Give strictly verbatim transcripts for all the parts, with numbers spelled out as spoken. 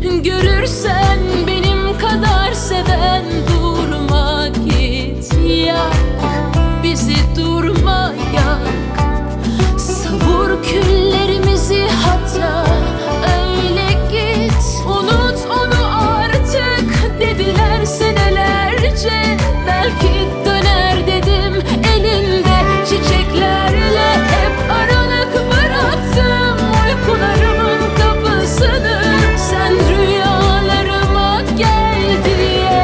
Görürsen benim kadar seven durma git yak, bizi durma yak. Savur küllerimizi hatta öyle git. Unut onu artık dediler senelerce. Belki döner dedim, elinde çiçeklerle hep aralık bıraktım uykularımın kapısını. Sen rüyalarıma gel diye.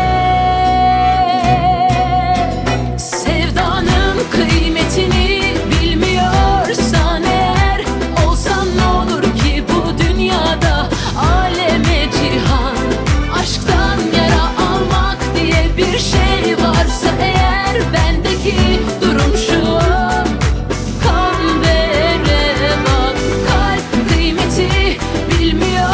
Sevdanın kıymetini bilmiyorsan eğer, olsan ne olur ki bu dünyada aleme cihan. Aşktan yara almak diye bir şey varsa eğer, bendeki durum şu: kan vere bak. Kalp kıymeti bilmiyor